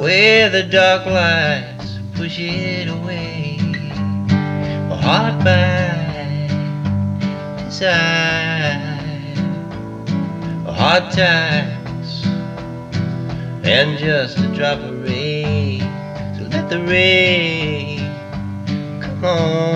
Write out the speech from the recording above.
where the dark lights push it away. A heart by desire, hard times, and just a drop of rain. So let the rain come on.